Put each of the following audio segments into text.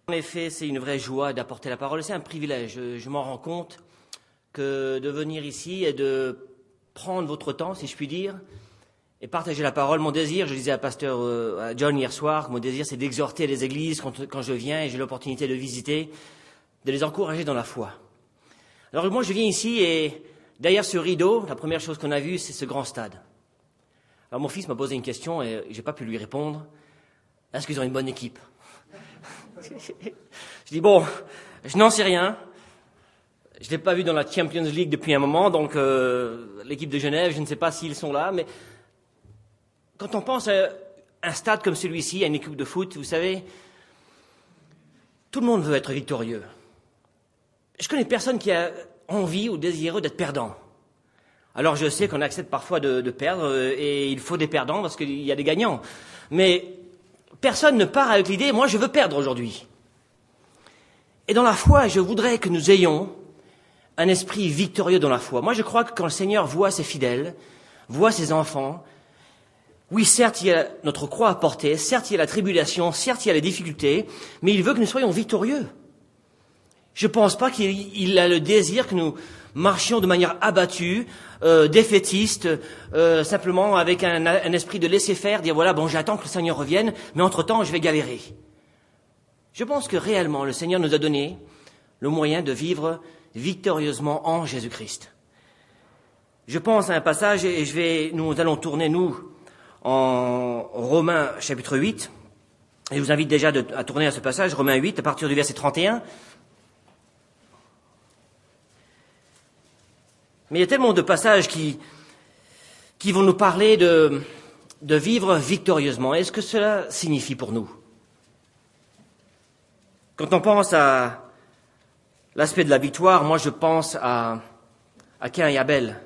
En effet, c'est une vraie joie d'apporter la parole. C'est un privilège. Je m'en rends compte que de venir ici et de prendre votre temps, si je puis dire, et partager la parole. Mon désir, je disais à pasteur à John hier soir, mon désir c'est d'exhorter les églises quand je viens et j'ai l'opportunité de visiter, de les encourager dans la foi. Alors moi je viens ici et derrière ce rideau, la première chose qu'on a vue, c'est ce grand stade. Alors mon fils m'a posé une question et j'ai pas pu lui répondre. Est-ce qu'ils ont une bonne équipe? Je dis bon, je n'en sais rien. Je ne l'ai pas vu dans la Champions League depuis un moment, donc l'équipe de Genève, je ne sais pas s'ils sont là, mais quand on pense à un stade comme celui-ci, à une équipe de foot, vous savez, tout le monde veut être victorieux. Je connais personne qui a envie ou désireux d'être perdant. Alors je sais qu'on accepte parfois de perdre, et il faut des perdants parce qu'il y a des gagnants. Mais personne ne part avec l'idée, moi je veux perdre aujourd'hui. Et dans la foi, je voudrais que nous ayons un esprit victorieux dans la foi. Moi je crois que quand le Seigneur voit ses fidèles, voit ses enfants, oui certes il y a notre croix à porter, certes il y a la tribulation, certes il y a les difficultés, mais il veut que nous soyons victorieux. Je ne pense pas qu'il a le désir que nous marchions de manière abattue, défaitiste, simplement avec un esprit de laisser-faire, dire voilà, bon, j'attends que le Seigneur revienne, mais entre-temps, je vais galérer. Je pense que réellement, le Seigneur nous a donné le moyen de vivre victorieusement en Jésus-Christ. Je pense à un passage, et nous allons tourner, en Romains chapitre 8, et je vous invite déjà à tourner à ce passage, Romains 8, à partir du verset 31. Mais il y a tellement de passages qui vont nous parler de vivre victorieusement. Est-ce que cela signifie pour nous? Quand on pense à l'aspect de la victoire, moi je pense à Caïn et Abel.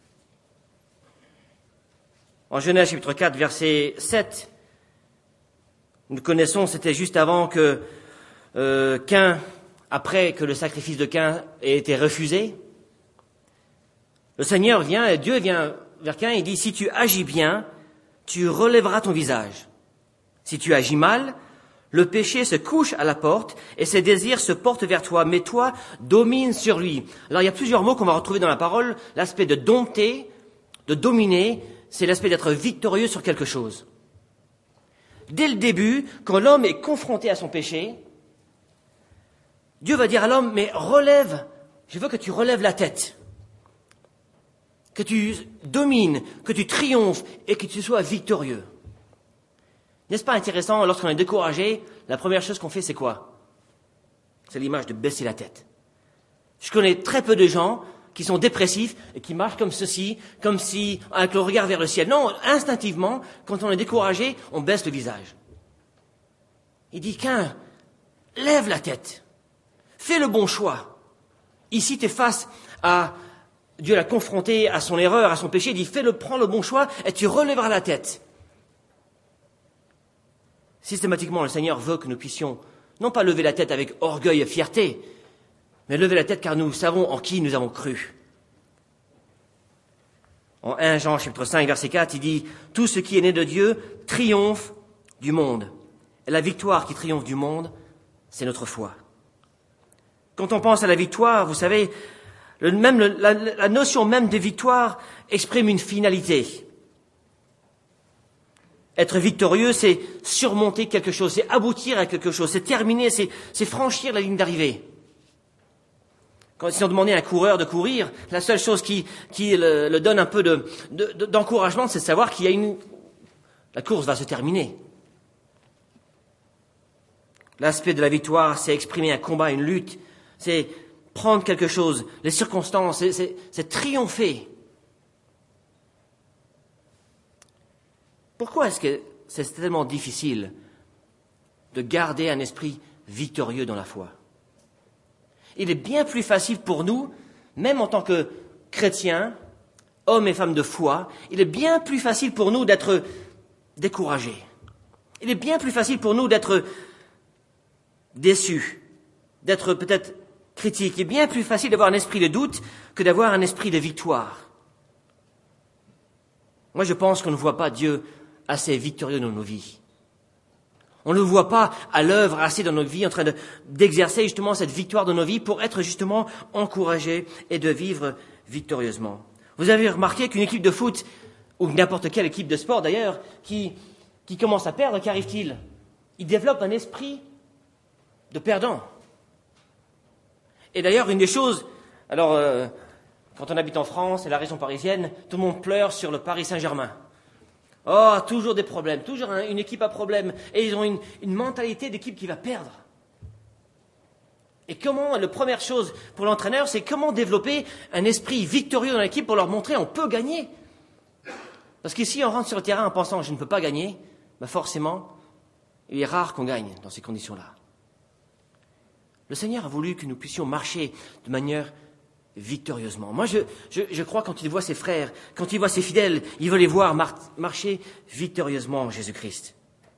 En Genèse chapitre 4, verset 7, nous connaissons, c'était juste avant que Caïn, après que le sacrifice de Caïn ait été refusé, le Seigneur vient, et Dieu vient vers Caïn et dit, si tu agis bien, tu relèveras ton visage. Si tu agis mal, le péché se couche à la porte et ses désirs se portent vers toi, mais toi, domine sur lui. Alors il y a plusieurs mots qu'on va retrouver dans la parole. L'aspect de dompter, de dominer, c'est l'aspect d'être victorieux sur quelque chose. Dès le début, quand l'homme est confronté à son péché, Dieu va dire à l'homme, mais relève, je veux que tu relèves la tête. Que tu domines, que tu triomphes et que tu sois victorieux. N'est-ce pas intéressant, lorsqu'on est découragé, la première chose qu'on fait, c'est quoi? C'est l'image de baisser la tête. Je connais très peu de gens qui sont dépressifs et qui marchent comme ceci, comme si, avec le regard vers le ciel. Non, instinctivement, quand on est découragé, on baisse le visage. Il dit, Caïn, lève la tête. Fais le bon choix. Ici, tu es face à Dieu l'a confronté à son erreur, à son péché, il dit prends le bon choix et tu relèveras la tête. Systématiquement, le Seigneur veut que nous puissions non pas lever la tête avec orgueil et fierté, mais lever la tête car nous savons en qui nous avons cru. En 1 Jean chapitre 5 verset 4, il dit tout ce qui est né de Dieu triomphe du monde. Et la victoire qui triomphe du monde, c'est notre foi. Quand on pense à la victoire, vous savez, la notion même de victoire exprime une finalité. Être victorieux, c'est surmonter quelque chose, c'est aboutir à quelque chose, c'est terminer, c'est franchir la ligne d'arrivée. Si on demandait à un coureur de courir, la seule chose qui le donne un peu d'encouragement, c'est de savoir la course va se terminer. L'aspect de la victoire, c'est exprimer un combat, une lutte, c'est prendre quelque chose, les circonstances, c'est triompher. Pourquoi est-ce que c'est tellement difficile de garder un esprit victorieux dans la foi? Il est bien plus facile pour nous, même en tant que chrétiens, hommes et femmes de foi, il est bien plus facile pour nous d'être découragés. Il est bien plus facile pour nous d'être déçus, d'être peut-être critiques. Il est bien plus facile d'avoir un esprit de doute que d'avoir un esprit de victoire. Moi, je pense qu'on ne voit pas Dieu assez victorieux dans nos vies. On ne le voit pas à l'œuvre assez dans notre vie, en train d'exercer justement cette victoire dans nos vies pour être justement encouragés et de vivre victorieusement. Vous avez remarqué qu'une équipe de foot, ou n'importe quelle équipe de sport d'ailleurs, qui commence à perdre, qu'arrive-t-il? Il développe un esprit de perdant. Et d'ailleurs, une des choses, alors quand on habite en France et la région parisienne, tout le monde pleure sur le Paris Saint-Germain. Oh, toujours des problèmes, toujours une équipe à problème. Et ils ont une mentalité d'équipe qui va perdre. Et la première chose pour l'entraîneur, c'est comment développer un esprit victorieux dans l'équipe pour leur montrer on peut gagner. Parce que si on rentre sur le terrain en pensant je ne peux pas gagner, ben forcément, il est rare qu'on gagne dans ces conditions-là. Le Seigneur a voulu que nous puissions marcher de manière victorieusement. Moi, je crois quand il voit ses frères, quand il voit ses fidèles, il veut les voir marcher victorieusement en Jésus-Christ.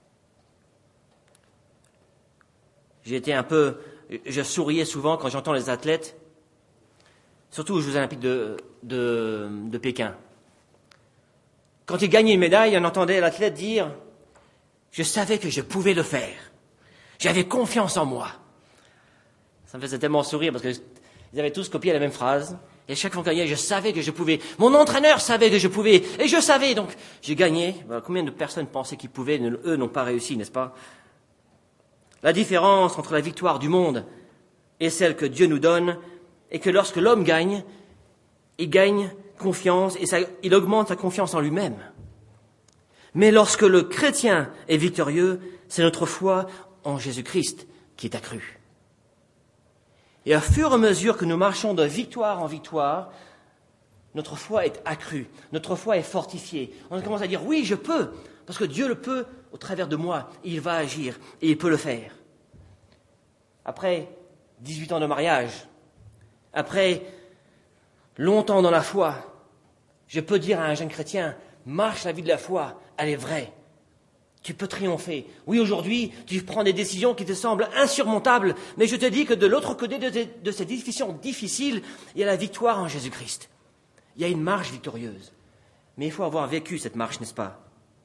Je souriais souvent quand j'entends les athlètes, surtout aux Jeux Olympiques de Pékin. Quand ils gagnaient une médaille, on entendait l'athlète dire « Je savais que je pouvais le faire. J'avais confiance en moi. » Ça me faisait tellement sourire parce qu'ils avaient tous copié la même phrase. Et chaque fois qu'on gagnait, je savais que je pouvais. Mon entraîneur savait que je pouvais. Et je savais, donc j'ai gagné. Ben, combien de personnes pensaient qu'ils pouvaient, eux n'ont pas réussi, n'est-ce pas? La différence entre la victoire du monde et celle que Dieu nous donne est que lorsque l'homme gagne, il gagne confiance et il augmente sa confiance en lui-même. Mais lorsque le chrétien est victorieux, c'est notre foi en Jésus-Christ qui est accrue. Et à fur et à mesure que nous marchons de victoire en victoire, notre foi est accrue, notre foi est fortifiée. On commence à dire oui, je peux, parce que Dieu le peut au travers de moi, il va agir et il peut le faire. Après 18 ans de mariage, après longtemps dans la foi, je peux dire à un jeune chrétien, marche la vie de la foi, elle est vraie. Tu peux triompher. Oui, aujourd'hui, tu prends des décisions qui te semblent insurmontables, mais je te dis que de l'autre côté de ces décisions difficiles, il y a la victoire en Jésus-Christ. Il y a une marche victorieuse. Mais il faut avoir vécu cette marche, n'est-ce pas?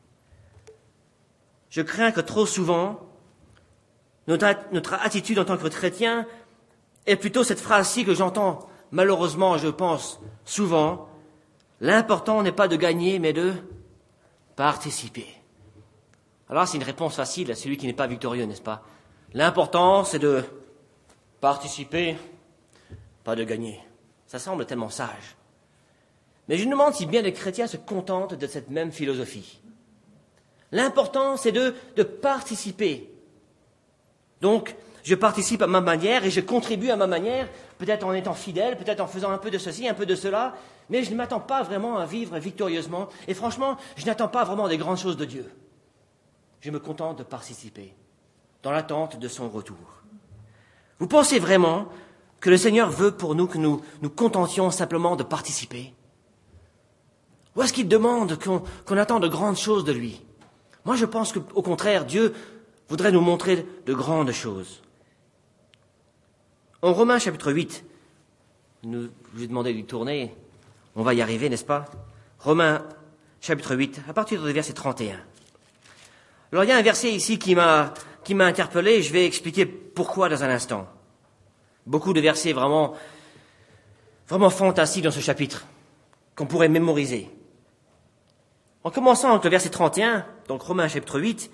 Je crains que trop souvent, notre attitude en tant que chrétien est plutôt cette phrase-ci que j'entends, malheureusement, je pense, souvent. L'important n'est pas de gagner, mais de participer. Alors c'est une réponse facile à celui qui n'est pas victorieux, n'est-ce pas? L'important, c'est de participer, pas de gagner. Ça semble tellement sage. Mais je me demande si bien les chrétiens se contentent de cette même philosophie. L'important, c'est de participer. Donc, je participe à ma manière et je contribue à ma manière, peut-être en étant fidèle, peut-être en faisant un peu de ceci, un peu de cela, mais je ne m'attends pas vraiment à vivre victorieusement. Et franchement, je n'attends pas vraiment des grandes choses de Dieu. Je me contente de participer, dans l'attente de son retour. Vous pensez vraiment que le Seigneur veut pour nous que nous nous contentions simplement de participer? Ou est-ce qu'il demande qu'on attend de grandes choses de lui? Moi, je pense qu'au contraire, Dieu voudrait nous montrer de grandes choses. En Romains chapitre 8, je vous ai demandé de tourner, on va y arriver, n'est-ce pas? Romains chapitre 8, à partir du verset 31. Alors il y a un verset ici qui m'a interpellé, et je vais expliquer pourquoi dans un instant. Beaucoup de versets vraiment fantastiques dans ce chapitre, qu'on pourrait mémoriser. En commençant avec le verset 31, donc Romains chapitre 8,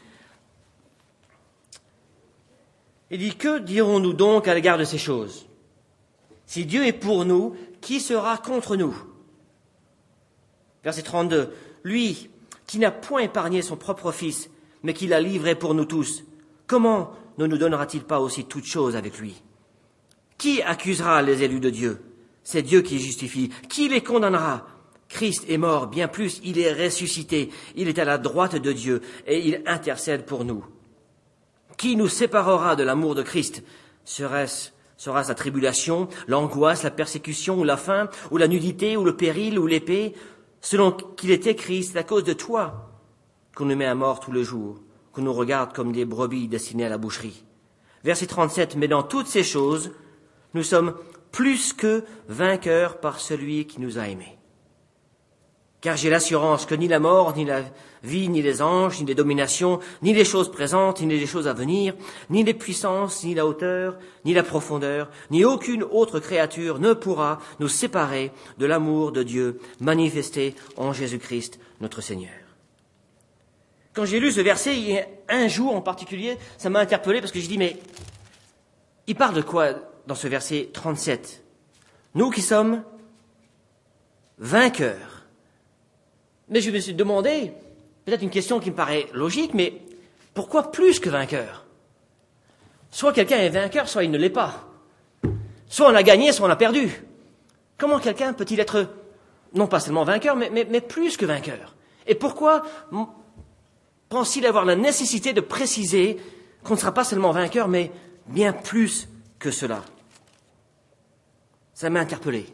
il dit « Que dirons-nous donc à l'égard de ces choses? Si Dieu est pour nous, qui sera contre nous ?» Verset 32, « Lui qui n'a point épargné son propre fils, mais qui l'a livré pour nous tous, comment ne nous donnera-t-il pas aussi toutes choses avec lui? Qui accusera les élus de Dieu? C'est Dieu qui justifie. Qui les condamnera? Christ est mort, bien plus, il est ressuscité, il est à la droite de Dieu, et il intercède pour nous. Qui nous séparera de l'amour de Christ? Sera-ce la tribulation, l'angoisse, la persécution, ou la faim, ou la nudité, ou le péril, ou l'épée? Selon qu'il est écrit, c'est à cause de toi qu'on nous met à mort tout le jour, qu'on nous regarde comme des brebis destinées à la boucherie. Verset 37, mais dans toutes ces choses, nous sommes plus que vainqueurs par celui qui nous a aimés. Car j'ai l'assurance que ni la mort, ni la vie, ni les anges, ni les dominations, ni les choses présentes, ni les choses à venir, ni les puissances, ni la hauteur, ni la profondeur, ni aucune autre créature ne pourra nous séparer de l'amour de Dieu manifesté en Jésus-Christ, notre Seigneur. Quand j'ai lu ce verset, il y a un jour en particulier, ça m'a interpellé parce que j'ai dit, mais il parle de quoi dans ce verset 37 ? Nous qui sommes vainqueurs. Mais je me suis demandé, peut-être une question qui me paraît logique, mais pourquoi plus que vainqueur ? Soit quelqu'un est vainqueur, soit il ne l'est pas. Soit on a gagné, soit on a perdu. Comment quelqu'un peut-il être, non pas seulement vainqueur, mais plus que vainqueur ? Et pourquoi pense-t-il avoir la nécessité de préciser qu'on ne sera pas seulement vainqueur, mais bien plus que cela ? Ça m'a interpellé.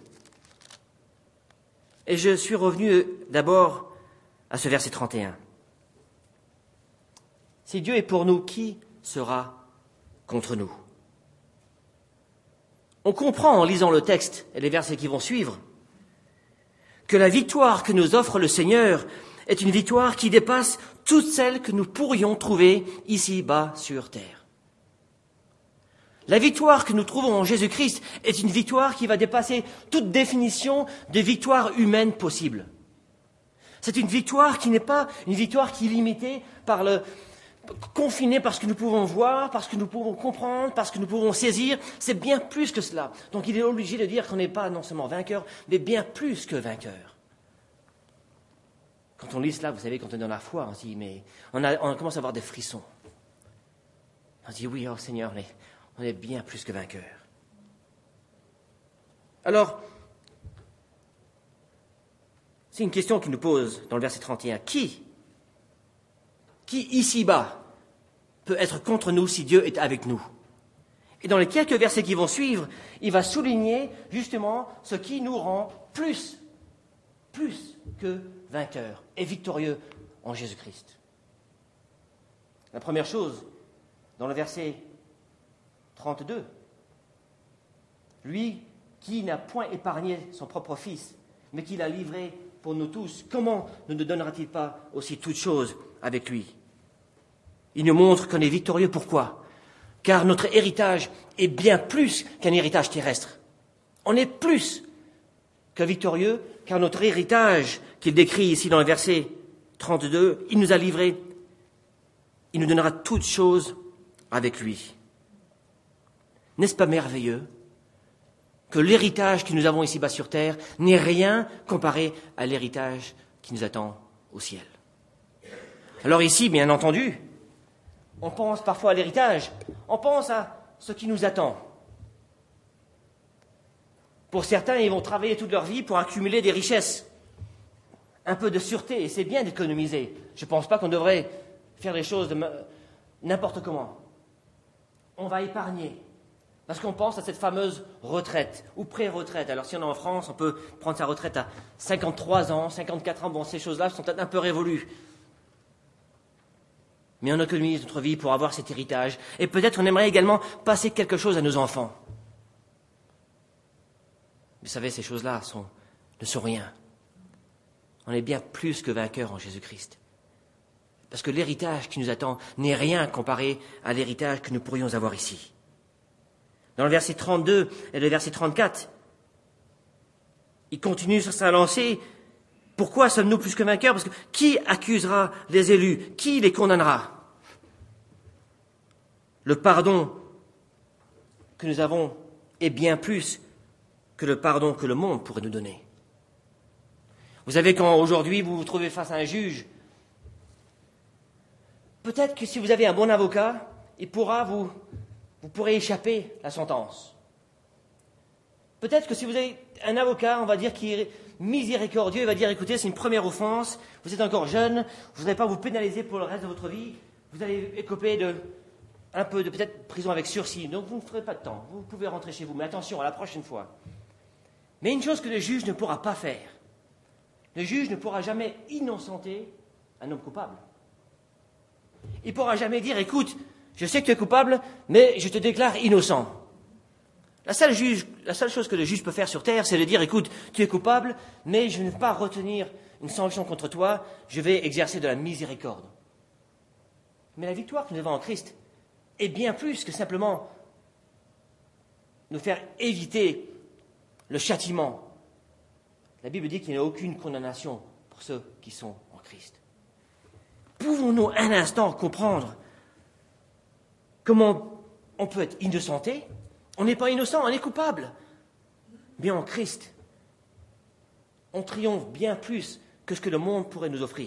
Et je suis revenu d'abord à ce verset 31. Si Dieu est pour nous, qui sera contre nous ? On comprend en lisant le texte et les versets qui vont suivre que la victoire que nous offre le Seigneur est une victoire qui dépasse toutes celles que nous pourrions trouver ici-bas sur terre. La victoire que nous trouvons en Jésus-Christ est une victoire qui va dépasser toute définition de victoire humaine possible. C'est une victoire qui n'est pas une victoire qui est limitée confinée par ce que nous pouvons voir, par ce que nous pouvons comprendre, par ce que nous pouvons saisir. C'est bien plus que cela. Donc il est obligé de dire qu'on n'est pas non seulement vainqueur, mais bien plus que vainqueur. Quand on lit cela, vous savez, quand on est dans la foi, on se dit, mais on commence à avoir des frissons. On se dit, oui, oh Seigneur, mais on est bien plus que vainqueur. Alors, c'est une question qu'il nous pose dans le verset 31. Qui ici-bas peut être contre nous si Dieu est avec nous ? Et dans les quelques versets qui vont suivre, il va souligner justement ce qui nous rend plus que vainqueurs et victorieux en Jésus-Christ. La première chose, dans le verset 32, lui qui n'a point épargné son propre fils, mais qui l'a livré pour nous tous, comment ne nous donnera-t-il pas aussi toutes choses avec lui ? Il nous montre qu'on est victorieux. Pourquoi ? Car notre héritage est bien plus qu'un héritage terrestre. On est plus que victorieux, car notre héritage, qu'il décrit ici dans le verset 32, il nous a livré, il nous donnera toutes choses avec lui. N'est-ce pas merveilleux que l'héritage que nous avons ici-bas sur terre n'est rien comparé à l'héritage qui nous attend au ciel. Alors ici, bien entendu, on pense parfois à l'héritage, on pense à ce qui nous attend. Pour certains, ils vont travailler toute leur vie pour accumuler des richesses, un peu de sûreté, et c'est bien d'économiser. Je ne pense pas qu'on devrait faire les choses n'importe comment. On va épargner. Parce qu'on pense à cette fameuse retraite ou pré-retraite. Alors si on est en France, on peut prendre sa retraite à 53 ans, 54 ans. Bon, ces choses-là sont peut-être un peu révolues. Mais on économise notre vie pour avoir cet héritage. Et peut-être on aimerait également passer quelque chose à nos enfants. Vous savez, ces choses-là ne sont rien. On est bien plus que vainqueurs en Jésus-Christ. Parce que l'héritage qui nous attend n'est rien comparé à l'héritage que nous pourrions avoir ici. Dans le verset 32 et le verset 34, il continue sur sa lancée. Pourquoi sommes-nous plus que vainqueurs ? Parce que qui accusera les élus ? Qui les condamnera ? Le pardon que nous avons est bien plus que le pardon que le monde pourrait nous donner. Vous savez, quand aujourd'hui vous vous trouvez face à un juge, peut-être que si vous avez un bon avocat, il pourra vous pourrez échapper à la sentence. Peut-être que si vous avez un avocat, on va dire, qui est miséricordieux, il va dire, écoutez, c'est une première offense, vous êtes encore jeune, vous n'allez pas vous pénaliser pour le reste de votre vie, vous allez écoper un peu de peut-être prison avec sursis, donc vous ne ferez pas de temps, vous pouvez rentrer chez vous, mais attention, à la prochaine fois. Mais une chose que le juge ne pourra pas faire, le juge ne pourra jamais innocenter un homme coupable. Il ne pourra jamais dire, écoute, je sais que tu es coupable, mais je te déclare innocent. La seule chose que le juge peut faire sur terre, c'est de dire, écoute, tu es coupable, mais je ne vais pas retenir une sanction contre toi, je vais exercer de la miséricorde. Mais la victoire que nous avons en Christ est bien plus que simplement nous faire éviter le châtiment. La Bible dit qu'il n'y a aucune condamnation pour ceux qui sont en Christ. Pouvons-nous un instant comprendre comment on peut être innocenté? On n'est pas innocent, on est coupable. Mais en Christ, on triomphe bien plus que ce que le monde pourrait nous offrir.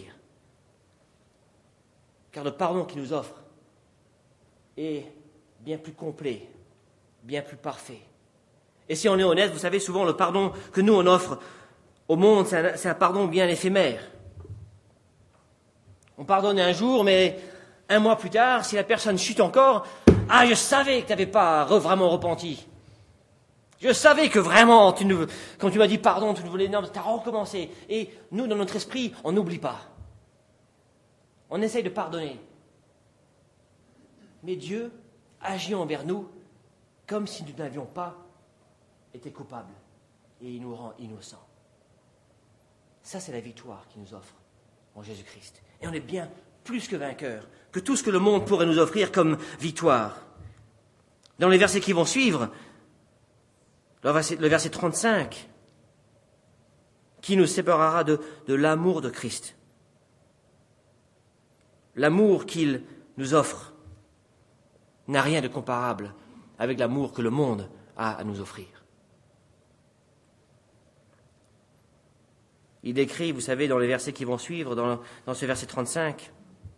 Car le pardon qu'il nous offre est bien plus complet, bien plus parfait. Et si on est honnête, vous savez, souvent le pardon que nous on offre au monde, c'est un pardon bien éphémère. On pardonne un jour, mais un mois plus tard, si la personne chute encore, « Ah, je savais que tu n'avais pas vraiment repenti. Je savais que vraiment, quand tu m'as dit pardon, tu voulais, non, tu as recommencé. » Et nous, dans notre esprit, on n'oublie pas. On essaye de pardonner. Mais Dieu agit envers nous comme si nous n'avions pas été coupables. Et il nous rend innocents. Ça, c'est la victoire qu'il nous offre en Jésus-Christ. Et on est bien plus que vainqueurs que tout ce que le monde pourrait nous offrir comme victoire. Dans les versets qui vont suivre, le verset 35, qui nous séparera de l'amour de Christ. L'amour qu'il nous offre n'a rien de comparable avec l'amour que le monde a à nous offrir. Il décrit, vous savez, dans les versets qui vont suivre, dans ce verset 35,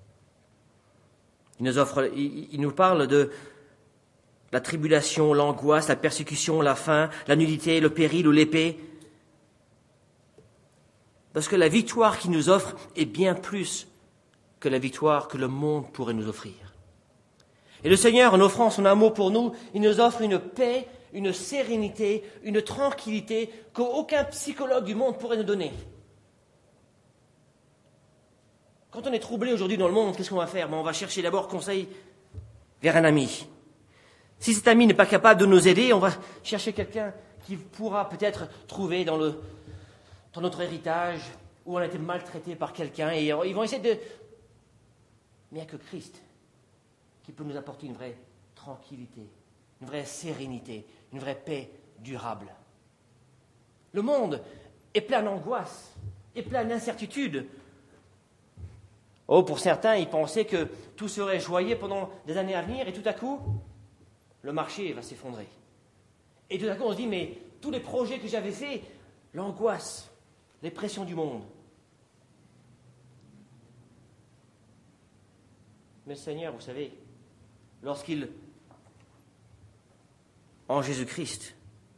il nous parle de la tribulation, l'angoisse, la persécution, la faim, la nudité, le péril ou l'épée. Parce que la victoire qu'il nous offre est bien plus que la victoire que le monde pourrait nous offrir. Et le Seigneur, en offrant son amour pour nous, il nous offre une paix, une sérénité, une tranquillité qu'aucun psychologue du monde pourrait nous donner. Quand on est troublé aujourd'hui dans le monde, qu'est-ce qu'on va faire? On va chercher d'abord conseil vers un ami. Si cet ami n'est pas capable de nous aider, on va chercher quelqu'un qui pourra peut-être trouver dans notre héritage où on a été maltraité par quelqu'un. Et ils vont essayer de... Mais il n'y a que Christ qui peut nous apporter une vraie tranquillité, une vraie sérénité, une vraie paix durable. Le monde est plein d'angoisse, est plein d'incertitude. Oh, pour certains, ils pensaient que tout serait joyeux pendant des années à venir et tout à coup, le marché va s'effondrer. Et tout à coup, on se dit, mais tous les projets que j'avais faits, l'angoisse, les pressions du monde. Mais le Seigneur, vous savez, lorsqu'il, en Jésus-Christ,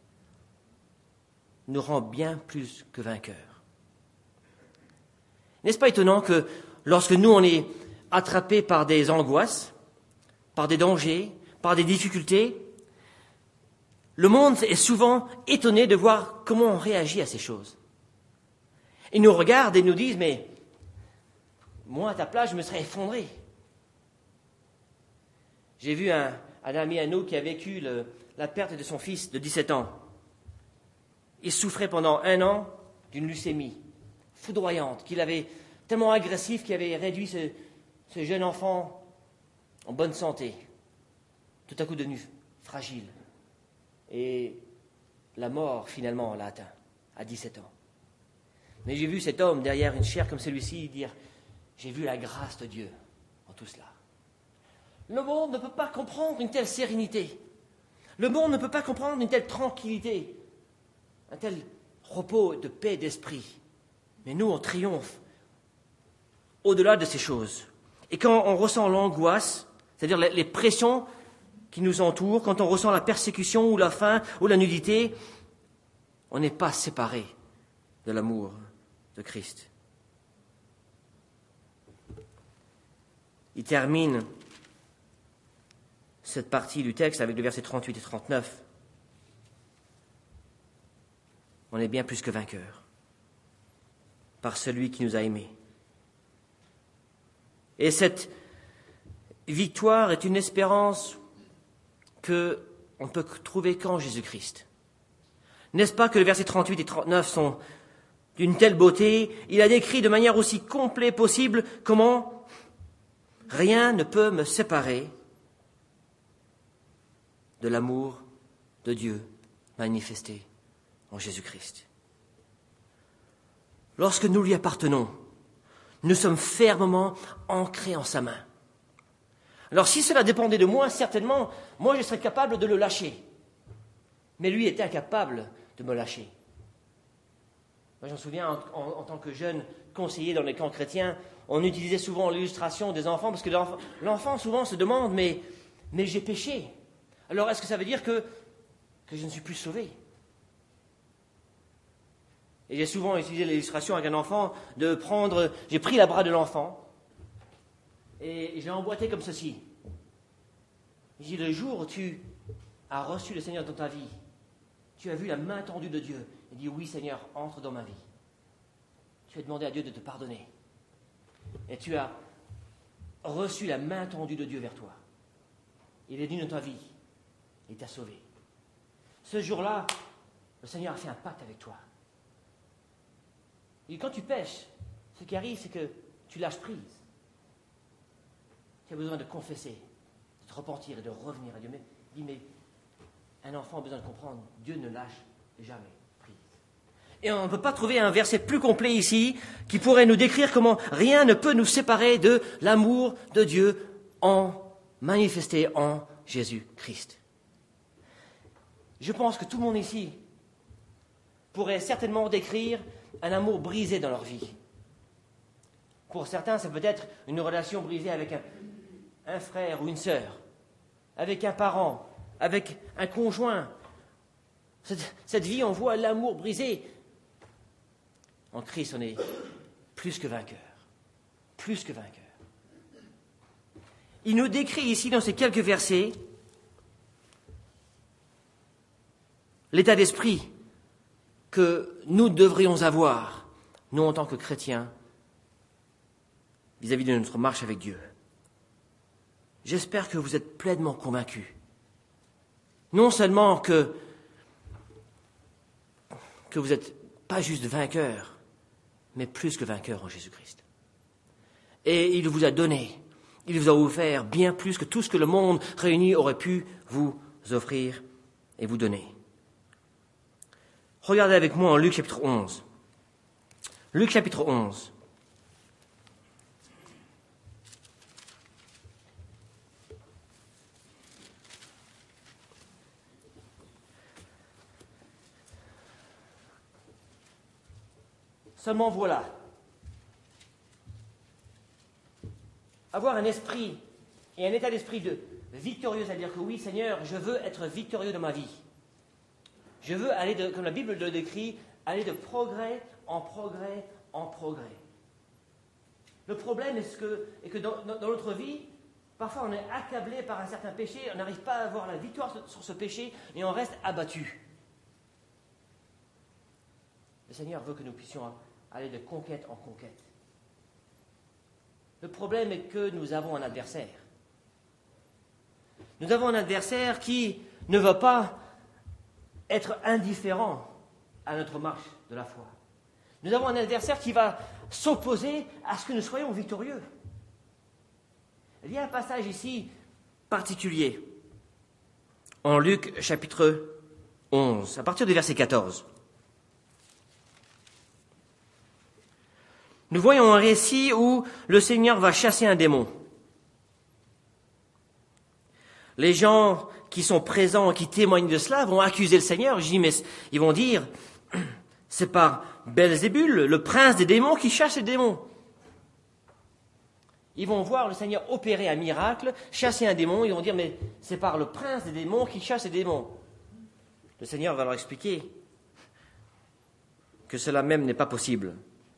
nous rend bien plus que vainqueurs. N'est-ce pas étonnant que lorsque nous, on est attrapés par des angoisses, par des dangers, par des difficultés, le monde est souvent étonné de voir comment on réagit à ces choses. Ils nous regardent et nous disent, mais moi, à ta place, je me serais effondré. J'ai vu un ami à nous qui a vécu la perte de son fils de 17 ans. Il souffrait pendant 1 an d'une leucémie foudroyante, qu'il avait tellement agressif qu'il avait réduit ce jeune enfant en bonne santé, tout à coup devenu fragile. Et la mort, finalement, l'a atteint, à 17 ans. Mais j'ai vu cet homme, derrière une chair comme celui-ci, dire « J'ai vu la grâce de Dieu en tout cela. » Le monde ne peut pas comprendre une telle sérénité. Le monde ne peut pas comprendre une telle tranquillité, un tel repos de paix d'esprit. Mais nous, on triomphe au-delà de ces choses. Et quand on ressent l'angoisse, c'est-à-dire les pressions qui nous entourent, quand on ressent la persécution ou la faim ou la nudité, on n'est pas séparé de l'amour de Christ. Il termine cette partie du texte avec le verset 38 et 39. On est bien plus que vainqueurs par celui qui nous a aimés. Et cette victoire est une espérance que on ne peut trouver qu'en Jésus-Christ. N'est-ce pas que les versets 38 et 39 sont d'une telle beauté, il a décrit de manière aussi complète possible comment rien ne peut me séparer de l'amour de Dieu manifesté en Jésus-Christ. Lorsque nous lui appartenons, nous sommes fermement ancrés en sa main. Alors si cela dépendait de moi, certainement, moi je serais capable de le lâcher. Mais lui était incapable de me lâcher. Moi j'en souviens en tant que jeune conseiller dans les camps chrétiens, on utilisait souvent l'illustration des enfants, parce que l'enfant souvent se demande, mais j'ai péché. Alors est-ce que ça veut dire que je ne suis plus sauvé ? Et j'ai souvent utilisé l'illustration avec un enfant j'ai pris la bras de l'enfant et je l'ai emboîté comme ceci. J'ai dit, le jour où tu as reçu le Seigneur dans ta vie, tu as vu la main tendue de Dieu. Il dit, oui Seigneur, entre dans ma vie. Tu as demandé à Dieu de te pardonner. Et tu as reçu la main tendue de Dieu vers toi. Il est venu dans ta vie. Il t'a sauvé. Ce jour-là, le Seigneur a fait un pacte avec toi. Et quand tu pêches, ce qui arrive, c'est que tu lâches prise. Tu as besoin de confesser, de te repentir et de revenir à Dieu. Mais un enfant a besoin de comprendre, Dieu ne lâche jamais prise. Et on ne peut pas trouver un verset plus complet ici qui pourrait nous décrire comment rien ne peut nous séparer de l'amour de Dieu manifesté en Jésus-Christ. Je pense que tout le monde ici pourrait certainement décrire un amour brisé dans leur vie. Pour certains, ça peut être une relation brisée avec un frère ou une sœur, avec un parent, avec un conjoint. Cette vie, on voit l'amour brisé. En Christ, on est plus que vainqueur. Plus que vainqueur. Il nous décrit ici, dans ces quelques versets, l'état d'esprit que nous devrions avoir, nous en tant que chrétiens, vis-à-vis de notre marche avec Dieu. J'espère que vous êtes pleinement convaincus. Non seulement que vous n'êtes pas juste vainqueurs, mais plus que vainqueurs en Jésus-Christ. Et il vous a donné, il vous a offert bien plus que tout ce que le monde réuni aurait pu vous offrir et vous donner. Regardez avec moi en Luc chapitre 11. Luc chapitre 11. Seulement voilà. Avoir un esprit et un état d'esprit de victorieux, c'est-à-dire que oui, Seigneur, je veux être victorieux dans ma vie. Je veux aller, comme la Bible le décrit, aller de progrès en progrès en progrès. Le problème est que dans notre vie, parfois on est accablé par un certain péché, on n'arrive pas à avoir la victoire sur ce péché et on reste abattu. Le Seigneur veut que nous puissions aller de conquête en conquête. Le problème est que nous avons un adversaire. Nous avons un adversaire qui ne va pas être indifférent à notre marche de la foi. Nous avons un adversaire qui va s'opposer à ce que nous soyons victorieux. Il y a un passage ici particulier, en Luc chapitre 11, à partir du verset 14. Nous voyons un récit où le Seigneur va chasser un démon. Les gens qui sont présents, qui témoignent de cela, vont accuser le Seigneur. Ils vont dire, c'est par Belzébul, le prince des démons, qui chasse les démons. Ils vont voir le Seigneur opérer un miracle, chasser un démon. Ils vont dire, mais c'est par le prince des démons qui chasse les démons. Le Seigneur va leur expliquer que cela même n'est pas possible.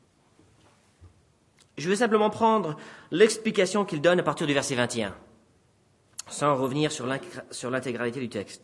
Je vais simplement prendre l'explication qu'il donne à partir du verset 21, sans revenir sur l'intégralité du texte.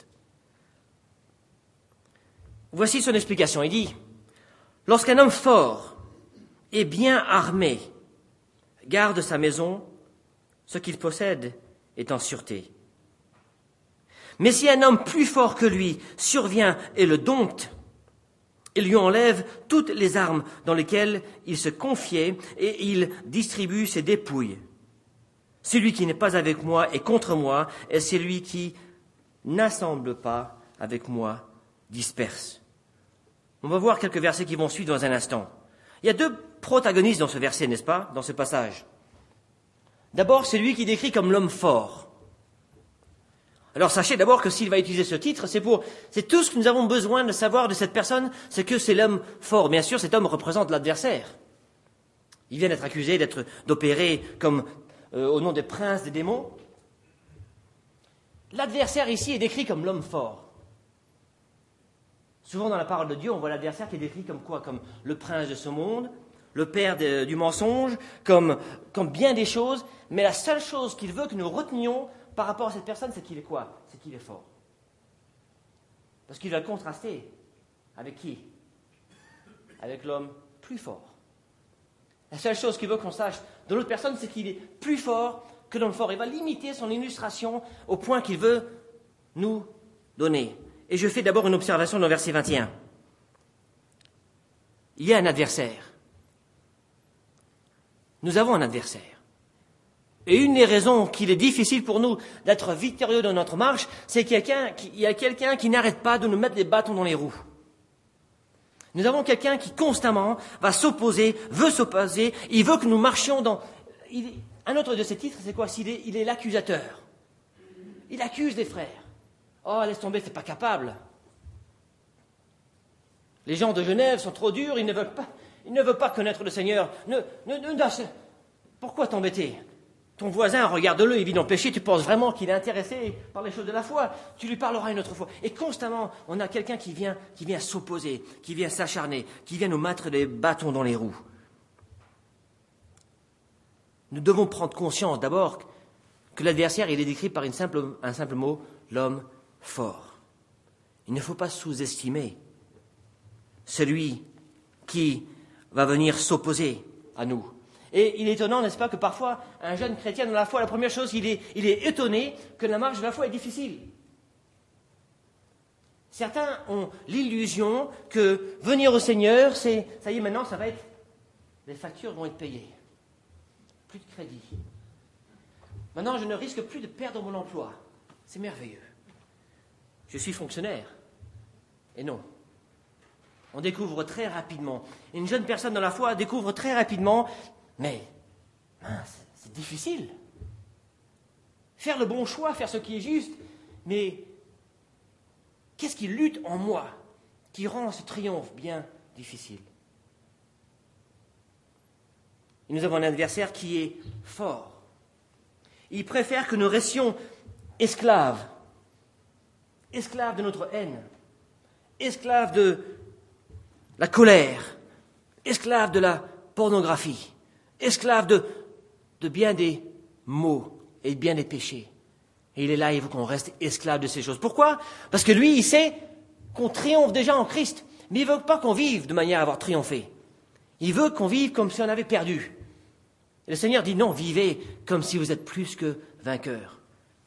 Voici son explication. Il dit, « Lorsqu'un homme fort et bien armé garde sa maison, ce qu'il possède est en sûreté. Mais si un homme plus fort que lui survient et le dompte, Il lui enlève toutes les armes dans lesquelles il se confiait et il distribue ses dépouilles. Celui qui n'est pas avec moi est contre moi, et celui qui n'assemble pas avec moi disperse. On va voir quelques versets qui vont suivre dans un instant. Il y a deux protagonistes dans ce verset, n'est-ce pas, dans ce passage. D'abord, celui qui décrit comme l'homme fort. Alors sachez d'abord que s'il va utiliser ce titre, c'est tout ce que nous avons besoin de savoir de cette personne, c'est que c'est l'homme fort. Bien sûr, cet homme représente l'adversaire. Il vient d'être accusé d'opérer comme au nom des princes des démons. L'adversaire ici est décrit comme l'homme fort. Souvent dans la parole de Dieu, on voit l'adversaire qui est décrit comme quoi? Comme le prince de ce monde, le père du mensonge, comme bien des choses. Mais la seule chose qu'il veut que nous retenions par rapport à cette personne, c'est qu'il est quoi? C'est qu'il est fort. Parce qu'il va le contraster. Avec qui? Avec l'homme plus fort. La seule chose qu'il veut qu'on sache de l'autre personne, c'est qu'il est plus fort que l'homme fort. Il va limiter son illustration au point qu'il veut nous donner. Et je fais d'abord une observation dans le verset 21. Il y a un adversaire. Nous avons un adversaire. Et une des raisons qu'il est difficile pour nous d'être victorieux dans notre marche, c'est qu'il y a quelqu'un qui n'arrête pas de nous mettre des bâtons dans les roues. Nous avons quelqu'un qui constamment va s'opposer, veut s'opposer, il veut que nous marchions dans... Un autre de ses titres, c'est quoi? Il est l'accusateur. Il accuse les frères. Oh, laisse tomber, t'es pas capable. Les gens de Genève sont trop durs, ils ne veulent pas connaître le Seigneur. Pourquoi t'embêter? Ton voisin, regarde-le, il vit dans le péché, tu penses vraiment qu'il est intéressé par les choses de la foi, tu lui parleras une autre fois. Et constamment, on a quelqu'un qui vient s'opposer, qui vient s'acharner, qui vient nous mettre des bâtons dans les roues. Nous devons prendre conscience d'abord que l'adversaire, il est décrit par un simple mot, l'homme fort. Il ne faut pas sous-estimer celui qui va venir s'opposer à nous. Et il est étonnant, n'est-ce pas, que parfois, un jeune chrétien dans la foi, la première chose, il est étonné que la marche de la foi est difficile. Certains ont l'illusion que venir au Seigneur, ça y est, maintenant, les factures vont être payées. Plus de crédit. Maintenant, je ne risque plus de perdre mon emploi. C'est merveilleux. Je suis fonctionnaire. Et non. On découvre très rapidement. Une jeune personne dans la foi découvre très rapidement, mais mince, c'est difficile. Faire le bon choix, faire ce qui est juste, mais qu'est-ce qui lutte en moi, qui rend ce triomphe bien difficile? Et nous avons un adversaire qui est fort. Il préfère que nous restions esclaves de notre haine, esclaves de la colère, esclaves de la pornographie, esclaves de bien des maux et bien des péchés. Et il est là, il veut qu'on reste esclaves de ces choses. Pourquoi? Parce que lui, il sait qu'on triomphe déjà en Christ, mais il ne veut pas qu'on vive de manière à avoir triomphé. Il veut qu'on vive comme si on avait perdu. Et le Seigneur dit non, vivez comme si vous êtes plus que vainqueurs.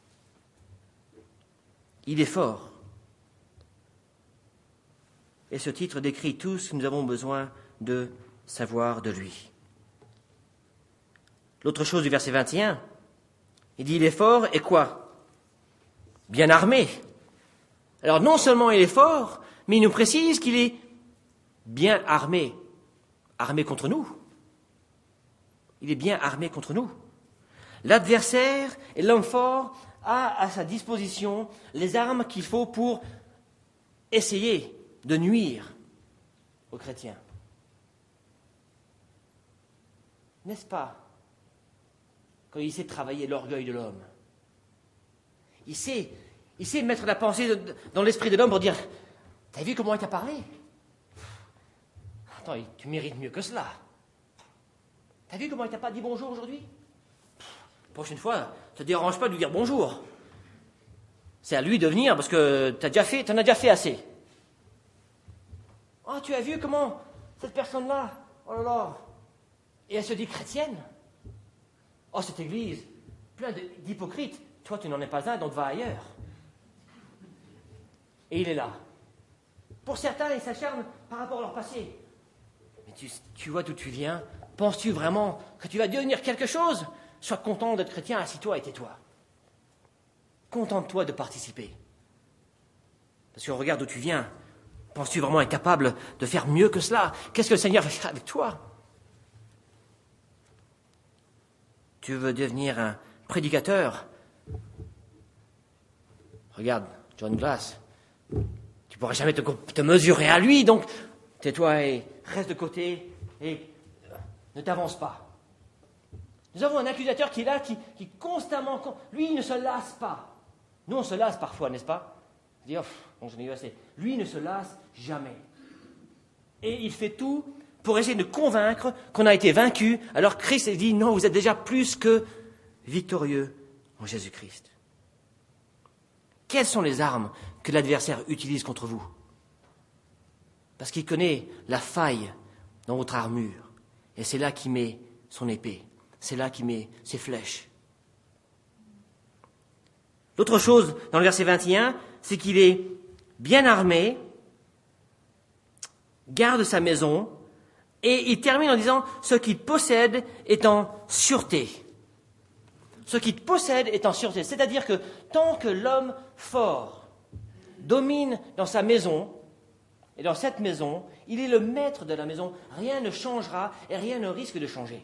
Il est fort. Et ce titre décrit tout ce que nous avons besoin de savoir de lui. L'autre chose du verset 21, il dit il est fort et quoi? Bien armé. Alors non seulement il est fort, mais il nous précise qu'il est bien armé. Armé contre nous. Il est bien armé contre nous. L'adversaire et l'homme fort a à sa disposition les armes qu'il faut pour essayer de nuire aux chrétiens. N'est-ce pas? Quand il sait travailler l'orgueil de l'homme. Il sait mettre la pensée dans l'esprit de l'homme pour dire « T'as vu comment il t'a parlé? Attends, tu mérites mieux que cela. T'as vu comment il t'a pas dit bonjour aujourd'hui? Prochaine fois, ça ne te dérange pas de lui dire bonjour. C'est à lui de venir parce que t'en as déjà fait assez. Oh, tu as vu comment cette personne-là, oh là là, et elle se dit chrétienne. Oh, cette église, plein d'hypocrites. Toi, tu n'en es pas un, donc va ailleurs. Et il est là. Pour certains, ils s'acharnent par rapport à leur passé. Mais tu vois d'où tu viens? Penses-tu vraiment que tu vas devenir quelque chose? Sois content d'être chrétien, assis-toi et tais-toi. Contente-toi de participer. Parce que regarde d'où tu viens. Penses-tu vraiment être capable de faire mieux que cela? Qu'est-ce que le Seigneur va faire avec toi? Tu veux devenir un prédicateur? Regarde, John Glass. Tu ne pourras jamais te mesurer à lui, donc tais-toi et reste de côté et ne t'avance pas. Nous avons un accusateur qui est là, qui constamment... Lui, il ne se lasse pas. Nous, on se lasse parfois, n'est-ce pas? Dire, j'en ai eu assez. Lui, il ne se lasse jamais. Et il fait tout pour essayer de convaincre qu'on a été vaincu, alors Christ dit, non, vous êtes déjà plus que victorieux en Jésus-Christ. Quelles sont les armes que l'adversaire utilise contre vous? Parce qu'il connaît la faille dans votre armure. Et c'est là qu'il met son épée. C'est là qu'il met ses flèches. L'autre chose, dans le verset 21, c'est qu'il est bien armé, garde sa maison, et il termine en disant « ce qu'il possède est en sûreté ». Ce qu'il possède est en sûreté. C'est-à-dire que tant que l'homme fort domine dans sa maison, et dans cette maison, il est le maître de la maison, rien ne changera et rien ne risque de changer.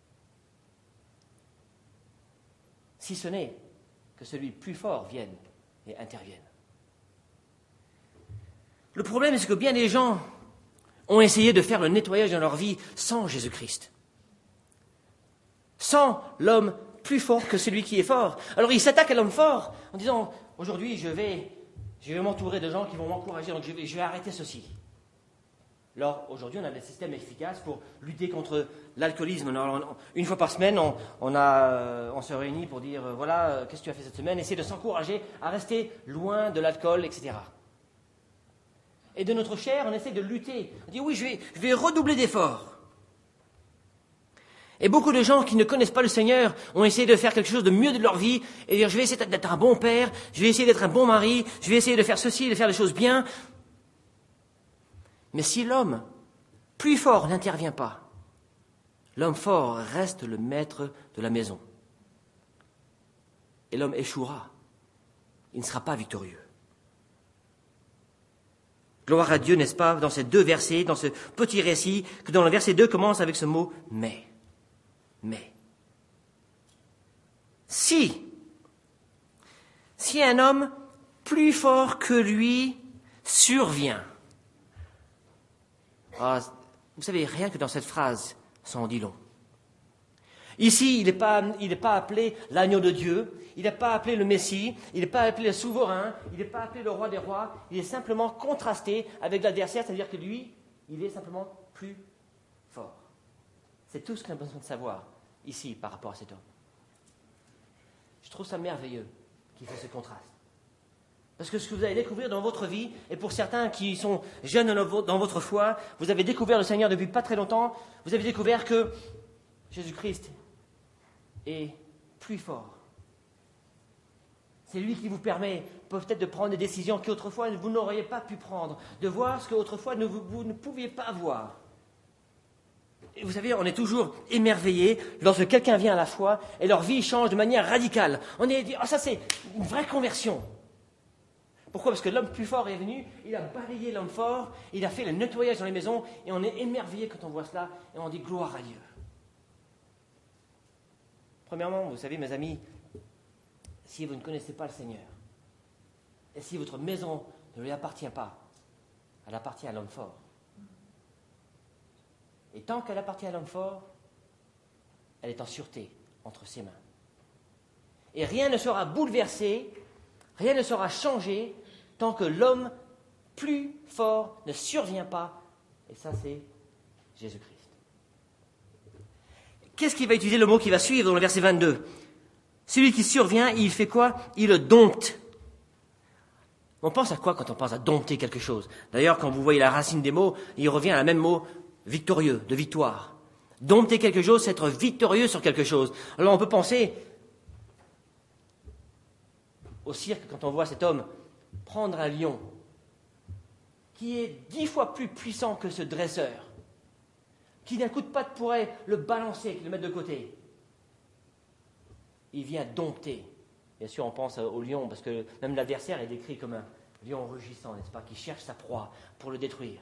Si ce n'est que celui plus fort vienne et intervienne. Le problème, c'est que bien des gens ont essayé de faire le nettoyage dans leur vie sans Jésus-Christ. Sans l'homme plus fort que celui qui est fort. Alors ils s'attaquent à l'homme fort en disant, aujourd'hui je vais m'entourer de gens qui vont m'encourager, donc je vais arrêter ceci. Alors aujourd'hui on a des systèmes efficaces pour lutter contre l'alcoolisme. Une fois par semaine on se réunit pour dire, voilà, qu'est-ce que tu as fait cette semaine, essayer de s'encourager à rester loin de l'alcool, etc. Et de notre chair, on essaie de lutter. On dit, oui, je vais redoubler d'efforts. Et beaucoup de gens qui ne connaissent pas le Seigneur ont essayé de faire quelque chose de mieux de leur vie et dire, je vais essayer d'être un bon père, je vais essayer d'être un bon mari, je vais essayer de faire ceci, de faire les choses bien. Mais si l'homme plus fort n'intervient pas, l'homme fort reste le maître de la maison. Et l'homme échouera. Il ne sera pas victorieux. Gloire à Dieu, n'est-ce pas, dans ces deux versets, dans ce petit récit, que dans le verset 2 commence avec ce mot « mais ». Mais, si un homme plus fort que lui survient, vous savez, rien que dans cette phrase, ça en dit long. Ici, il n'est pas appelé l'agneau de Dieu, il n'est pas appelé le Messie, il n'est pas appelé le souverain, il n'est pas appelé le roi des rois, il est simplement contrasté avec l'adversaire, c'est-à-dire que lui, il est simplement plus fort. C'est tout ce qu'on a besoin de savoir ici par rapport à cet homme. Je trouve ça merveilleux qu'il fait ce contraste. Parce que ce que vous allez découvrir dans votre vie, et pour certains qui sont jeunes dans votre foi, vous avez découvert le Seigneur depuis pas très longtemps, vous avez découvert que Jésus-Christ est plus fort. C'est lui qui vous permet peut-être de prendre des décisions qu'autrefois vous n'auriez pas pu prendre, de voir ce qu'autrefois vous ne pouviez pas voir. Et vous savez, on est toujours émerveillé lorsque quelqu'un vient à la foi et leur vie change de manière radicale. On est dit, ça c'est une vraie conversion. Pourquoi? Parce que l'homme plus fort est venu, il a balayé l'homme fort, il a fait le nettoyage dans les maisons, et on est émerveillé quand on voit cela, et on dit gloire à Dieu. Premièrement, vous savez, mes amis, si vous ne connaissez pas le Seigneur, et si votre maison ne lui appartient pas, elle appartient à l'homme fort. Et tant qu'elle appartient à l'homme fort, elle est en sûreté entre ses mains. Et rien ne sera bouleversé, rien ne sera changé tant que l'homme plus fort ne survient pas. Et ça, c'est Jésus-Christ. Qu'est-ce qu'il va utiliser le mot qui va suivre dans le verset 22? Celui qui survient, il fait quoi? Il le dompte. On pense à quoi quand on pense à dompter quelque chose? D'ailleurs, quand vous voyez la racine des mots, il revient à la même mot, victorieux, de victoire. Dompter quelque chose, c'est être victorieux sur quelque chose. Alors on peut penser au cirque quand on voit cet homme prendre un lion qui est 10 fois plus puissant que ce dresseur, qui d'un coup de patte pourrait le balancer, le mettre de côté. Il vient dompter. Bien sûr, on pense au lion, parce que même l'adversaire est décrit comme un lion rugissant, n'est-ce pas, qui cherche sa proie pour le détruire.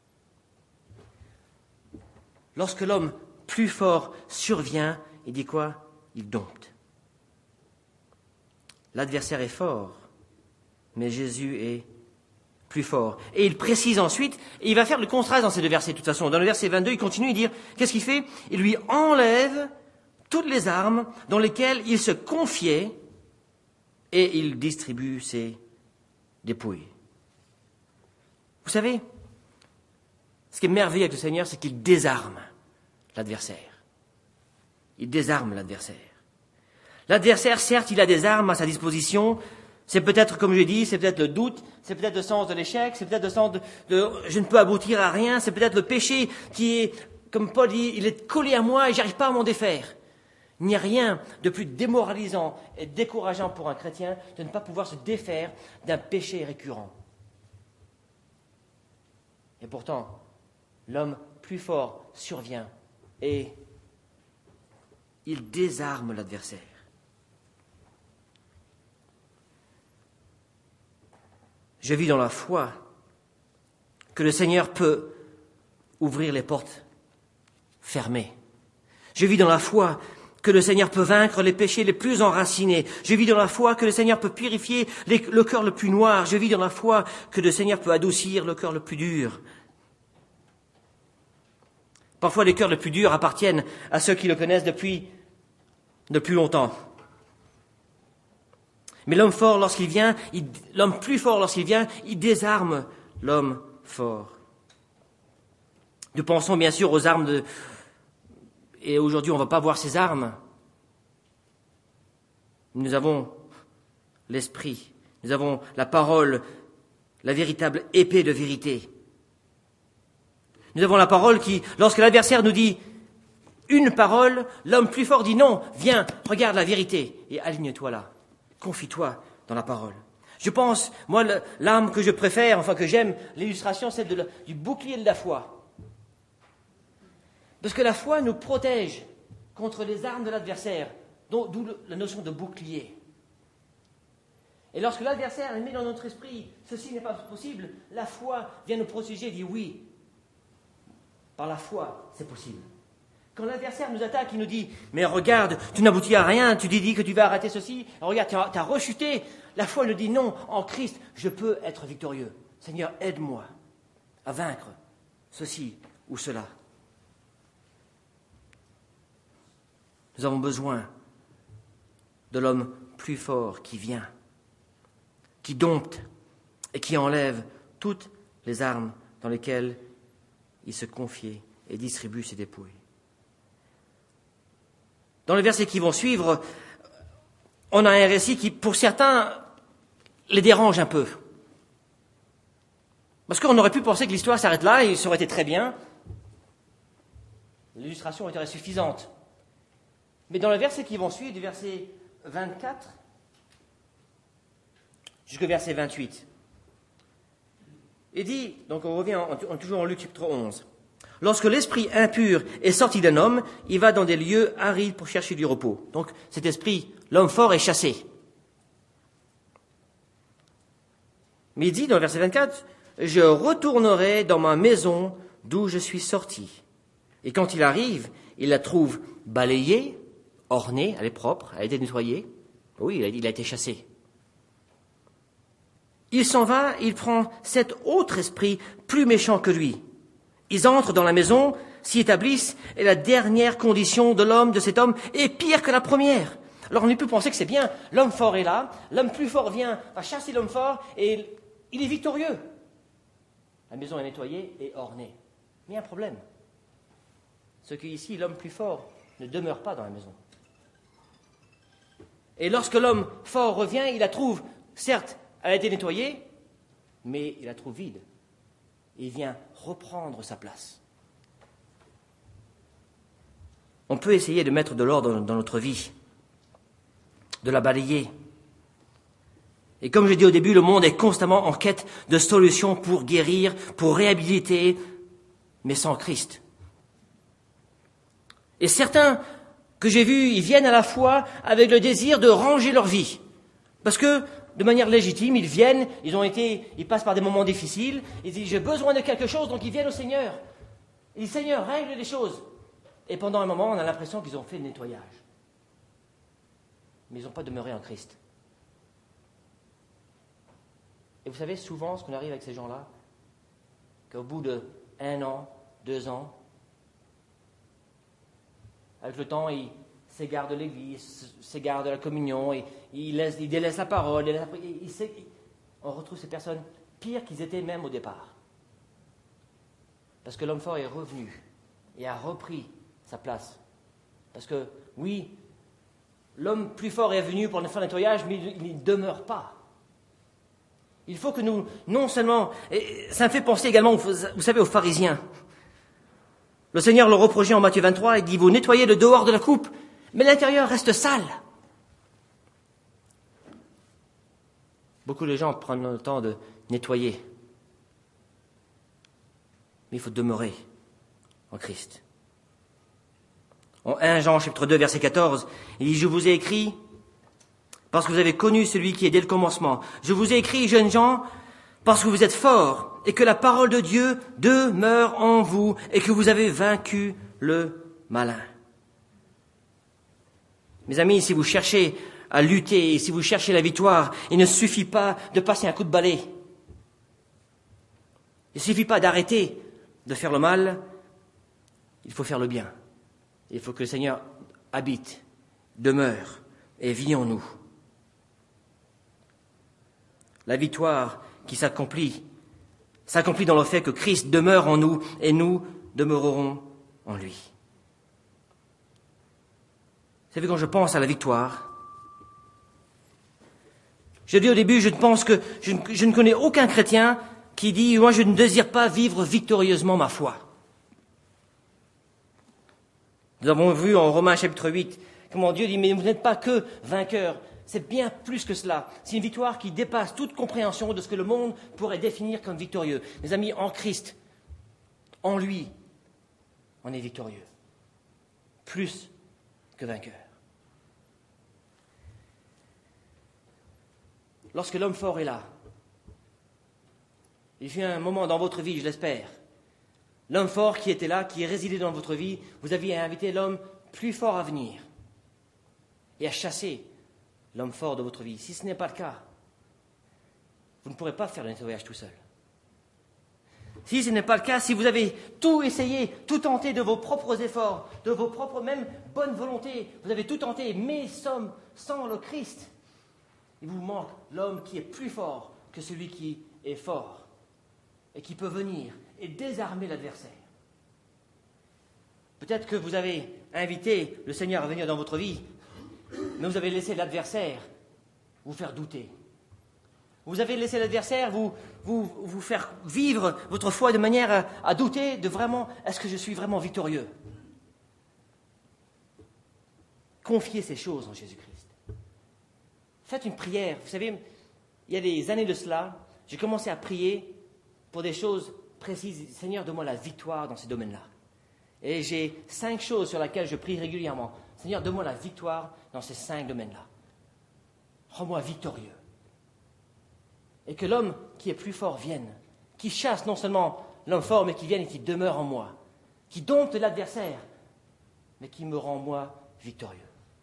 Lorsque l'homme plus fort survient, il dit quoi? Il dompte. L'adversaire est fort, mais Jésus est plus fort. Et il précise ensuite, et il va faire le contraste dans ces deux versets de toute façon. Dans le verset 22, il continue, il dit, qu'est-ce qu'il fait? Il lui enlève toutes les armes dans lesquelles il se confiait et il distribue ses dépouilles. Vous savez, ce qui est merveilleux avec le Seigneur, c'est qu'il désarme l'adversaire. Il désarme l'adversaire. L'adversaire, certes, il a des armes à sa disposition. C'est peut-être, comme je l'ai dit, c'est peut-être le doute, c'est peut-être le sens de l'échec, c'est peut-être le sens de je ne peux aboutir à rien, c'est peut-être le péché qui est, comme Paul dit, il est collé à moi et j'arrive pas à m'en défaire. Il n'y a rien de plus démoralisant et décourageant pour un chrétien de ne pas pouvoir se défaire d'un péché récurrent. Et pourtant, l'homme plus fort survient et il désarme l'adversaire. Je vis dans la foi que le Seigneur peut ouvrir les portes fermées. Je vis dans la foi que le Seigneur peut vaincre les péchés les plus enracinés. Je vis dans la foi que le Seigneur peut purifier le cœur le plus noir. Je vis dans la foi que le Seigneur peut adoucir le cœur le plus dur. Parfois, les cœurs les plus durs appartiennent à ceux qui le connaissent depuis longtemps. Mais l'homme fort, lorsqu'il vient, l'homme plus fort, lorsqu'il vient, il désarme l'homme fort. Nous pensons bien sûr aux armes et aujourd'hui, on ne va pas voir ces armes. Nous avons l'esprit, nous avons la parole, la véritable épée de vérité. Nous avons la parole qui, lorsque l'adversaire nous dit une parole, l'homme plus fort dit non, viens, regarde la vérité et aligne-toi là. Confie-toi dans la parole. Je pense, moi, l'arme que je préfère, enfin que j'aime, l'illustration, c'est du bouclier de la foi. Parce que la foi nous protège contre les armes de l'adversaire, d'où la notion de bouclier. Et lorsque l'adversaire met dans notre esprit, ceci n'est pas possible, la foi vient nous protéger et dit oui, par la foi, c'est possible. Quand l'adversaire nous attaque, il nous dit « Mais regarde, tu n'aboutis à rien, tu dis que tu vas arrêter ceci, regarde, tu as rechuté. » La foi nous dit « Non, en Christ, je peux être victorieux. Seigneur, aide-moi à vaincre ceci ou cela. » Nous avons besoin de l'homme plus fort qui vient, qui dompte et qui enlève toutes les armes dans lesquelles il se confie et distribue ses dépouilles. Dans les versets qui vont suivre, on a un récit qui, pour certains, les dérange un peu. Parce qu'on aurait pu penser que l'histoire s'arrête là et ça aurait été très bien. L'illustration était suffisante. Mais dans les versets qui vont suivre, du verset 24 jusqu'au verset 28, il dit, donc on revient toujours en Luc chapitre 11, « Lorsque l'esprit impur est sorti d'un homme, il va dans des lieux arides pour chercher du repos. » Donc cet esprit, l'homme fort, est chassé. Mais il dit dans le verset 24, « Je retournerai dans ma maison d'où je suis sorti. » Et quand il arrive, il la trouve balayée, ornée, elle est propre, elle a été nettoyée. Oui, il a été chassé. Il s'en va, il prend cet autre esprit plus méchant que lui. Ils entrent dans la maison, s'y établissent, et la dernière condition de l'homme, de cet homme, est pire que la première. Alors on peut penser que c'est bien, l'homme fort est là, l'homme plus fort vient à chasser l'homme fort, et il est victorieux. La maison est nettoyée et ornée. Mais il y a un problème. Ce qu'ici, l'homme plus fort ne demeure pas dans la maison. Et lorsque l'homme fort revient, il la trouve, certes, elle a été nettoyée, mais il la trouve vide. Il vient reprendre sa place. On peut essayer de mettre de l'ordre dans notre vie, de la balayer. Et comme je dis au début, le monde est constamment en quête de solutions pour guérir, pour réhabiliter, mais sans Christ. Et certains que j'ai vus, ils viennent à la foi avec le désir de ranger leur vie. Parce que, de manière légitime, ils viennent, ils passent par des moments difficiles, ils disent, j'ai besoin de quelque chose, donc ils viennent au Seigneur. Ils disent, Seigneur, règle les choses. Et pendant un moment, on a l'impression qu'ils ont fait le nettoyage. Mais ils n'ont pas demeuré en Christ. Et vous savez, souvent, ce qu'on arrive avec ces gens-là, qu'au bout de 1 an, 2 ans, avec le temps, ils s'égarent de l'église, s'égarent de la communion, ils délaissent la parole. On retrouve ces personnes pires qu'ils étaient même au départ. Parce que l'homme fort est revenu et a repris sa place. Parce que, oui, l'homme plus fort est venu pour faire le nettoyage, mais il ne demeure pas. Il faut que nous, non seulement... Et ça me fait penser également, vous savez, aux pharisiens. Le Seigneur leur reprochait en Matthieu 23, il dit, vous nettoyez le dehors de la coupe, mais l'intérieur reste sale. Beaucoup de gens prennent le temps de nettoyer. Mais il faut demeurer en Christ. En 1 Jean chapitre 2, verset 14, il dit, je vous ai écrit, parce que vous avez connu celui qui est dès le commencement. Je vous ai écrit, jeunes gens, parce que vous êtes forts, et que la parole de Dieu demeure en vous, et que vous avez vaincu le malin. Mes amis, si vous cherchez à lutter, si vous cherchez la victoire, il ne suffit pas de passer un coup de balai. Il ne suffit pas d'arrêter de faire le mal, il faut faire le bien. Il faut que le Seigneur habite, demeure et vit en nous. La victoire qui s'accomplit dans le fait que Christ demeure en nous et nous demeurerons en lui. Vous savez, quand je pense à la victoire, je dis au début, je ne connais aucun chrétien qui dit « Moi, je ne désire pas vivre victorieusement ma foi ». Nous avons vu en Romains chapitre 8 comment Dieu dit « Mais vous n'êtes pas que vainqueurs ». C'est bien plus que cela. C'est une victoire qui dépasse toute compréhension de ce que le monde pourrait définir comme victorieux. Mes amis, en Christ, en lui, on est victorieux. Plus que vainqueur. Lorsque l'homme fort est là, il y a eu un moment dans votre vie, je l'espère, l'homme fort qui était là, qui résidait dans votre vie, vous aviez invité l'homme plus fort à venir et à chasser l'homme fort de votre vie. Si ce n'est pas le cas, vous ne pourrez pas faire le nettoyage tout seul. Si ce n'est pas le cas, si vous avez tout essayé, tout tenté de vos propres efforts, de vos propres même bonnes volontés, vous avez tout tenté, mais sans le Christ, il vous manque l'homme qui est plus fort que celui qui est fort et qui peut venir et désarmer l'adversaire. Peut-être que vous avez invité le Seigneur à venir dans votre vie, mais vous avez laissé l'adversaire vous faire douter. Vous avez laissé l'adversaire vous faire vivre votre foi de manière à douter de vraiment, est-ce que je suis vraiment victorieux? Confiez ces choses en Jésus-Christ. Faites une prière. Vous savez, il y a des années de cela, j'ai commencé à prier pour des choses précises. Seigneur, donne-moi la victoire dans ces domaines-là. Et j'ai 5 choses sur lesquelles je prie régulièrement. Seigneur, donne-moi la victoire dans ces 5 domaines-là. Rends-moi victorieux. Et que l'homme qui est plus fort vienne, qui chasse non seulement l'homme fort, mais qui vienne et qui demeure en moi, qui dompte l'adversaire, mais qui me rend moi victorieux.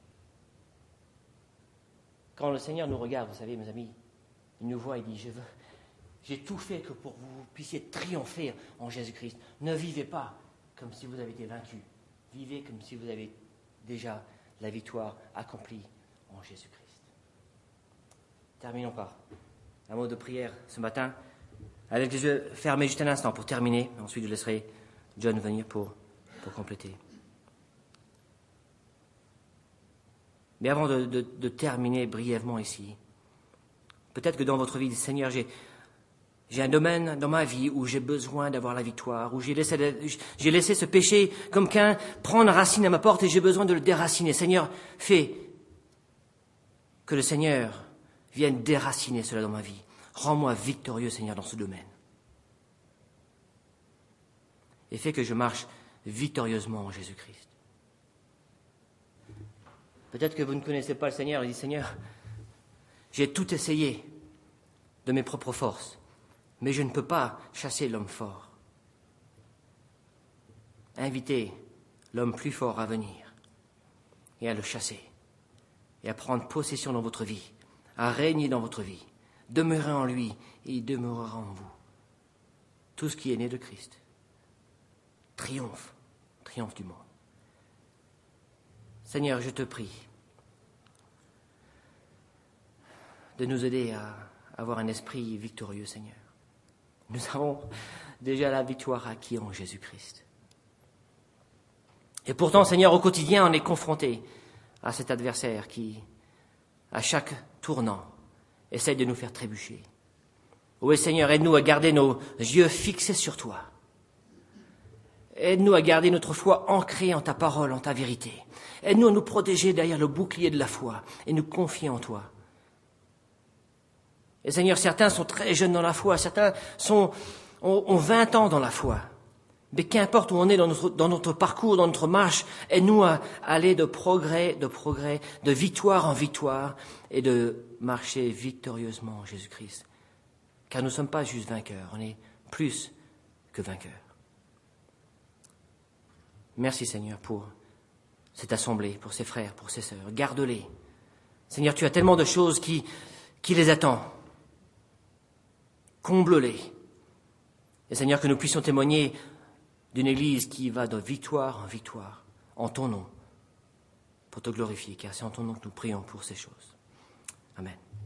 Quand le Seigneur nous regarde, vous savez, mes amis, il nous voit et dit, j'ai tout fait que pour que vous puissiez triompher en Jésus-Christ. Ne vivez pas comme si vous avez été vaincu. Vivez comme si vous avez déjà la victoire accomplie en Jésus-Christ. Terminons par un mot de prière ce matin, avec les yeux fermés juste un instant pour terminer. Ensuite, je laisserai John venir pour compléter. Mais avant de terminer brièvement ici, peut-être que dans votre vie, Seigneur, j'ai un domaine dans ma vie où j'ai besoin d'avoir la victoire, où j'ai laissé ce péché comme qu'un prendre racine à ma porte et j'ai besoin de le déraciner. Seigneur, fais que le Seigneur vienne déraciner cela dans ma vie. Rends-moi victorieux, Seigneur, dans ce domaine. Et fais que je marche victorieusement en Jésus-Christ. Peut-être que vous ne connaissez pas le Seigneur et dites, Seigneur, j'ai tout essayé de mes propres forces, mais je ne peux pas chasser l'homme fort. Invitez l'homme plus fort à venir et à le chasser et à prendre possession dans votre vie, à régner dans votre vie. Demeurez en lui et il demeurera en vous. Tout ce qui est né de Christ triomphe du monde. Seigneur, je te prie de nous aider à avoir un esprit victorieux, Seigneur. Nous avons déjà la victoire acquise en Jésus-Christ. Et pourtant, Seigneur, au quotidien, on est confronté à cet adversaire qui, à chaque tournant, essaye de nous faire trébucher. Oui, Seigneur, aide-nous à garder nos yeux fixés sur toi. Aide-nous à garder notre foi ancrée en ta parole, en ta vérité. Aide-nous à nous protéger derrière le bouclier de la foi et nous confier en toi. Et Seigneur, certains sont très jeunes dans la foi, certains ont 20 ans dans la foi. Mais qu'importe où on est dans notre parcours, dans notre marche, aide-nous à aller de progrès, de victoire en victoire et de marcher victorieusement en Jésus-Christ. Car nous ne sommes pas juste vainqueurs, on est plus que vainqueurs. Merci Seigneur pour cette assemblée, pour ces frères, pour ces sœurs. Garde-les. Seigneur, tu as tellement de choses qui les attendent. Comble-les. Et Seigneur, que nous puissions témoigner d'une Église qui va de victoire en victoire, en ton nom, pour te glorifier, car c'est en ton nom que nous prions pour ces choses. Amen.